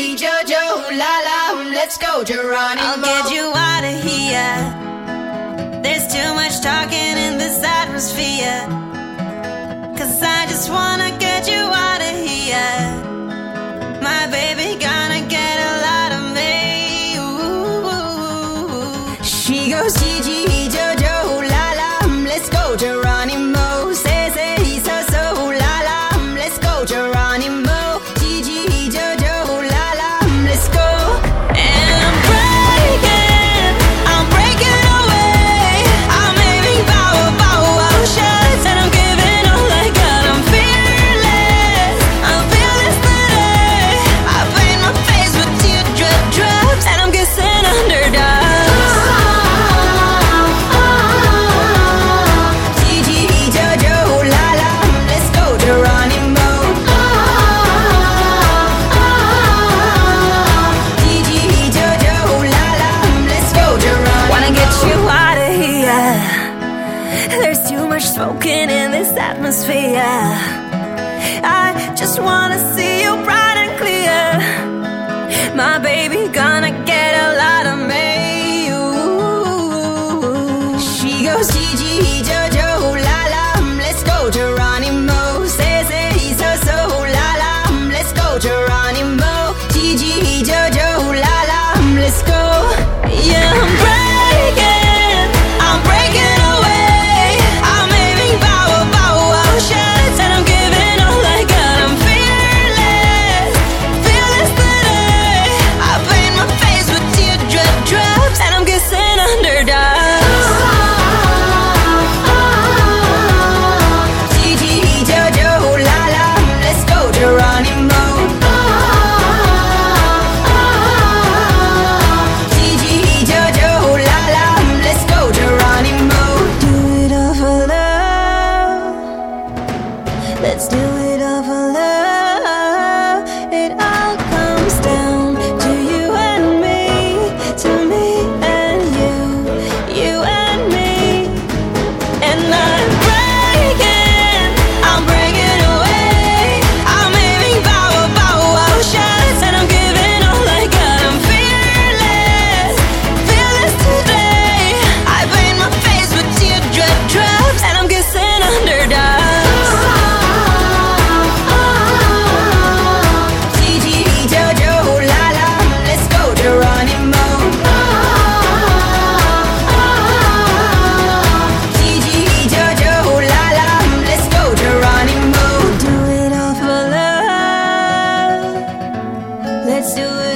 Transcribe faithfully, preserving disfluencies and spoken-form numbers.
Jojo, la la, let's go, Geronimo. I'll get you out of here. There's too much talking in this atmosphere. Cause I just wanna get you out of here. My baby gonna get a lot of me. Ooh. She goes Gigi, Jojo, la la, let's go, Geronimo. Say, say, so, so, la la, let's go, Geronimo. Gigi, Jojo, la la, let's go. And I'm breaking, I'm breaking away. I'm aiming power, power shots, and I'm giving all I got. I'm fearless, I'm fearless today. I paint my face with teardrop drops, and I'm kissing underdogs. Gigi, Jojo, la la, let's go, Geronimo. Gigi, Jojo, la la, let's go, Geronimo. Wanna get you out of here. There's too much smoking in this atmosphere. I just wanna see you bright and clear. My baby gonna get a lot of me. Ooh. She goes Gigi, Jojo, la la, let's go, Geronimo. Say, say, so, so, la la, let's go, Geronimo. Gigi, Jojo, la la, let's go. Yeah, I'm breaking, I'm breaking away. I'm aiming power, power shots, and I'm giving all I got. I'm fearless, fearless today. I paint my face with teardrop drops, and I'm kissing underdogs. Gigi, Jojo, la la, let's go, Geronimo. Gigi, Jojo, la la, let's go, Geronimo. Do it all for love. Let's do it all for love. It all comes down to you and me, to me and you, you and me. And I'm breaking, I'm breaking away. I'm aiming power, power shots, and I'm giving all I got. I'm fearless, fearless today. I paint my face with teardrop drops, and I'm kissing underdogs. Gigi, Jojo, la la, let's go, Geronimo. Gigi, Jojo, la la, let's go, Geronimo. Do it all for love. Let's do it